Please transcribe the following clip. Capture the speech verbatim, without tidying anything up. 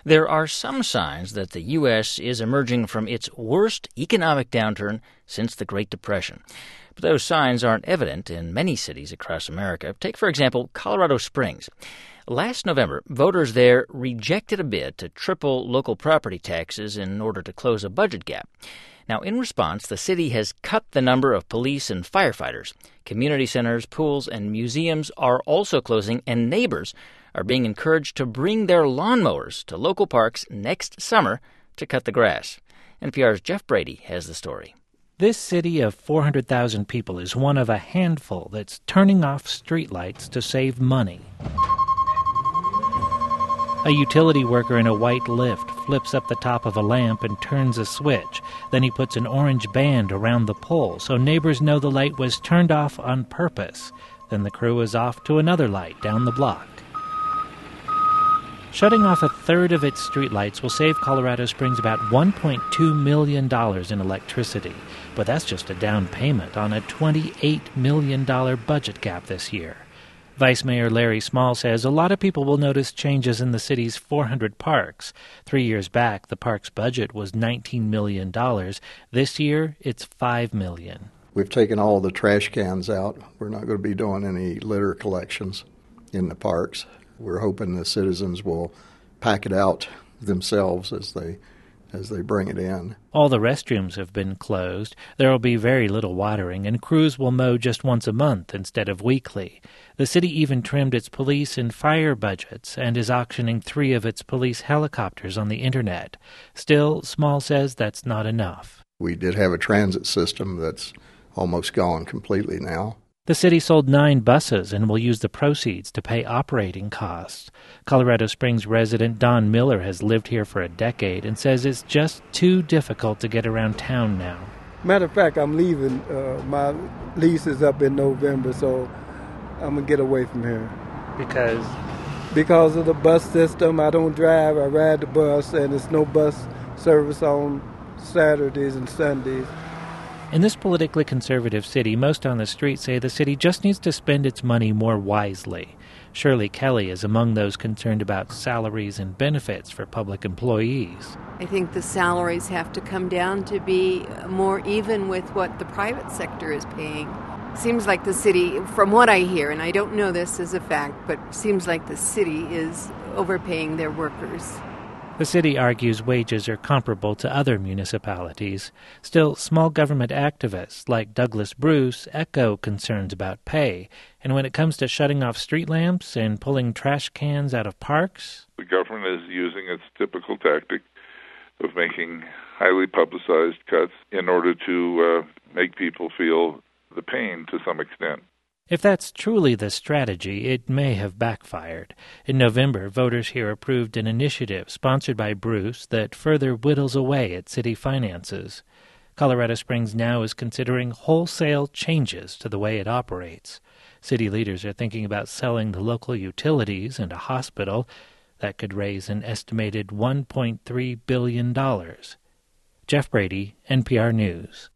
There are some signs that the U S is emerging from its worst economic downturn since the Great Depression. But those signs aren't evident in many cities across America. Take, for example, Colorado Springs. Last November, voters there rejected a bid to triple local property taxes in order to close a budget gap. Now, in response, the city has cut the number of police and firefighters. Community centers, pools, and museums are also closing, and neighbors are being encouraged to bring their lawnmowers to local parks next summer to cut the grass. N P R's Jeff Brady has the story. This city of four hundred thousand people is one of a handful that's turning off streetlights to save money. A utility worker in a white lift flips up the top of a lamp and turns a switch. Then he puts an orange band around the pole so neighbors know the light was turned off on purpose. Then the crew is off to another light down the block. Shutting off a third of its streetlights will save Colorado Springs about one point two million dollars in electricity. But that's just a down payment on a twenty-eight million dollars budget gap this year. Vice Mayor Larry Small says a lot of people will notice changes in the city's four hundred parks. Three years back, the park's budget was nineteen million dollars. This year, it's five million dollars. We've taken all the trash cans out. We're not going to be doing any litter collections in the parks. We're hoping the citizens will pack it out themselves as they as they bring it in. All the restrooms have been closed. There will be very little watering, and crews will mow just once a month instead of weekly. The city even trimmed its police and fire budgets and is auctioning three of its police helicopters on the Internet. Still, Small says that's not enough. We did have a transit system that's almost gone completely now. The city sold nine buses and will use the proceeds to pay operating costs. Colorado Springs resident Don Miller has lived here for a decade and says it's just too difficult to get around town now. Matter of fact, I'm leaving. Uh, my lease is up in November, so I'm going to get away from here. Because? Because of the bus system. I don't drive. I ride the bus, and there's no bus service on Saturdays and Sundays. In this politically conservative city, most on the street say the city just needs to spend its money more wisely. Shirley Kelly is among those concerned about salaries and benefits for public employees. I think the salaries have to come down to be more even with what the private sector is paying. Seems like the city, from what I hear, and I don't know this as a fact, but seems like the city is overpaying their workers. The city argues wages are comparable to other municipalities. Still, small government activists like Douglas Bruce echo concerns about pay. And when it comes to shutting off street lamps and pulling trash cans out of parks, the government is using its typical tactic of making highly publicized cuts in order to uh, make people feel the pain to some extent. If that's truly the strategy, it may have backfired. In November, voters here approved an initiative sponsored by Bruce that further whittles away at city finances. Colorado Springs now is considering wholesale changes to the way it operates. City leaders are thinking about selling the local utilities and a hospital. That could raise an estimated one point three billion dollars. Jeff Brady, N P R News.